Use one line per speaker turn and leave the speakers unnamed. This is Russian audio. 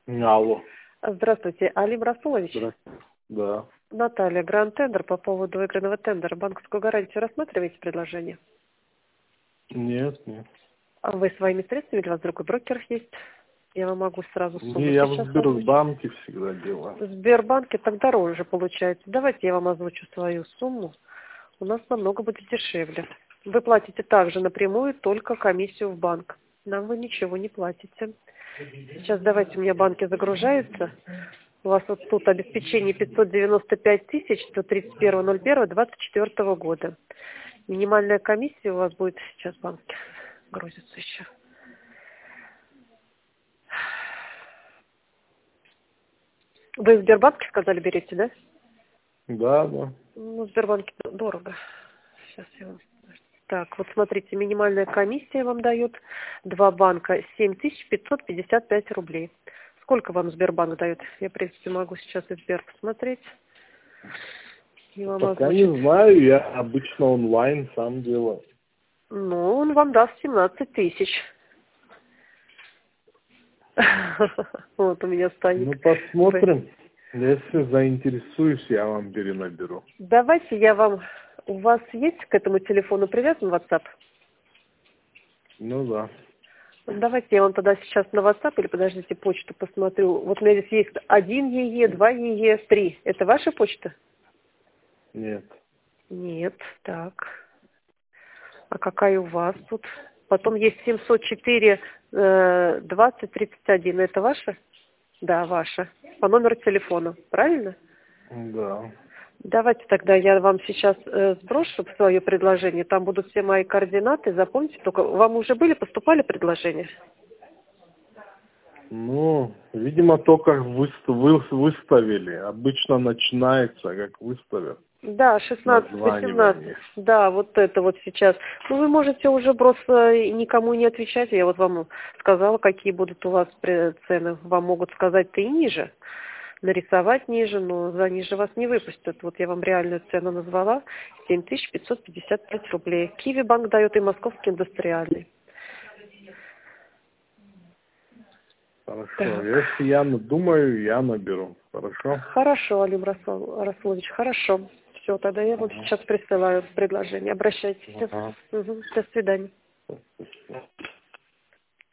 Алло.
Здравствуйте, Алим Расулович.
Здравствуйте. Да.
Наталья, Гранд Тендер по поводу выигранного тендера. Банковскую гарантию рассматриваете предложение?
Нет, нет.
А вы своими средствами или у вас другой брокер есть? Я вам могу сразу сумму
Не, я в
сейчас озвучить.
Сбербанке всегда делаю.
В Сбербанке так дороже получается. Давайте я вам озвучу свою сумму. У нас намного будет дешевле. Вы платите также напрямую только комиссию в банк. Нам вы ничего не платите. Сейчас давайте, у меня банки загружаются. У вас вот тут обеспечение 595 тысяч до 31.01.24 года. Минимальная комиссия у вас будет, сейчас банки грузятся еще. Вы в Сбербанке, сказали, берете, да?
Да, да.
Ну, в Сбербанке дорого. Сейчас я вам... Так, вот смотрите, минимальная комиссия вам дает. Два банка 7555 рублей. Сколько вам Сбербанк дает? Я, в принципе, могу сейчас и Сбер посмотреть. И вам
Пока не
озвучить.
знаю, я обычно онлайн сам делаю.
Ну, он вам даст 17 тысяч. Вот у меня стоит.
Ну, посмотрим. Если заинтересуюсь, я вам перенаберу.
Давайте я вам... У вас есть к этому телефону привязан WhatsApp?
Ну да.
Давайте я вам тогда сейчас на WhatsApp или подождите, почту посмотрю. Вот у меня здесь есть 1 ЕЕ, 2 ЕЕ, 3. Это ваша почта?
Нет.
Нет, так. А какая у вас тут? Потом есть 704 20 31. Это ваша? Да, ваша. По номеру телефона, правильно?
Да.
Давайте тогда я вам сейчас сброшу свое предложение. Там будут все мои координаты. Запомните, только вам уже поступали предложения?
Ну, видимо, только выставили. Обычно начинается, как выставят.
Да, 16-18.
Названивание.
Да, вот это вот сейчас. Ну, вы можете уже просто никому не отвечать. Я вот вам сказала, какие будут у вас цены. Вам могут сказать-то и ниже. Нарисовать ниже, но за ниже вас не выпустят. Вот я вам реальную цену назвала. 7555 рублей. Киви банк дает и Московский индустриальный.
Хорошо.
Так.
Если я надумаю, я наберу. Хорошо?
Хорошо, Алим Расулович, хорошо. Все, тогда я вот сейчас присылаю предложение. Обращайтесь.
Ага.
Угу. До свидания.
Спасибо.